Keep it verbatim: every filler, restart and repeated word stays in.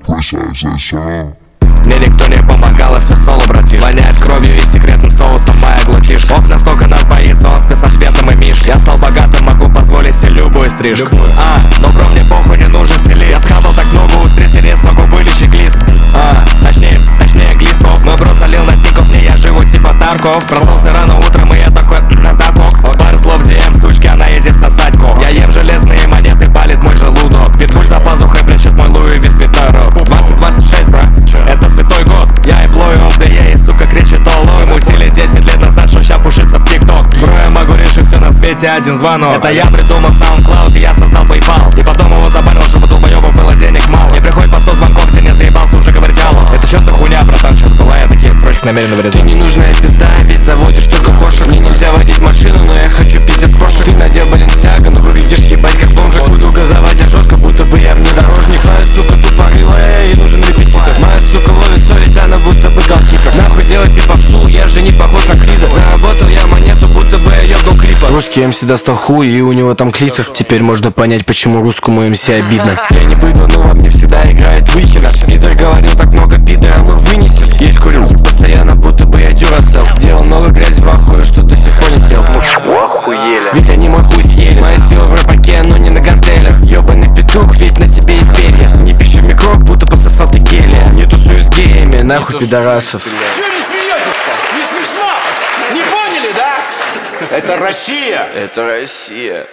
Мне никто не помогал, и все соло, братиш. Воняет кровью и секретным соусом моя глотишь. Бог настолько нас боится, он спецответом и мишка. Я стал богатым, могу позволить себе любую стрижку. Любую. А, но бро, мне похуй, не нужен стилист. Я схавал так много устриц, и не смогу вылечить глист. А, точнее, точнее глистов. Но бро залил на тиков, мне я живу типа Тарков. Проснулся рано утром, и я такой на тапок. Вот пар слов ди эм, сучки, она едет сосать кок. Я ем железные монеты, палит мой желудок. Питбуль за пазухой прячет мой Луи Виссвитеро. двадцать двадцать шесть, бро, это святой год. Я и плою all the way, сука, кричит олой. Мутили десять лет назад, что ща пушится в ТикТок. Бро, я могу решить все на свете, один звонок. Это я придумал SoundCloud, и я создал PayPal. И потом его забарил, чтобы долбоёбу было денег мало. Мне приходит по сто звонков, ты не заебался уже говорить алло. Это чё за хуйня, братан, сейчас была я такие строчки намеренно вырезал. Ты ненужная пизда, ведь заводишь только кошек. Мне нельзя водить машину, но я хочу пить от крошек. Ты надел баленсиаго, но выглядишь ебать как бомжик. Буду газовать, я жестко, будто бы я внедорожник. Моя сука тупорылая, ей нужен репетитор. Моя сука ловит соль, ведь она будто бы галкипер. Нахуй делать мне попсу, я же не похож на Крида. Заработал я монету, будто бы я ебнул клипа. Русский эм си достал хуй, и у него там клитор. Теперь можно понять, почему русскому эм си обидно. Я не быдло, но во мне всегда играет выкина. Пидор говорил так много пидора, мы вынесем. Есть курю постоянно, будто бы я дюрасел. Делал много грязи в ахуе, что до сих пор не сел. Охуели. Ведь они мой хуй съели. Моя сила в рэпаке, но не на гантелях. Ёбаный петух, ведь на тебе есть перья. Не пиши в микро, будто пососал ты гелия. Не тусуй с геями, Нахуй пидорасов. Чё не смеетесь-то? Не смешно? Не поняли, да? Это Россия! Это Россия.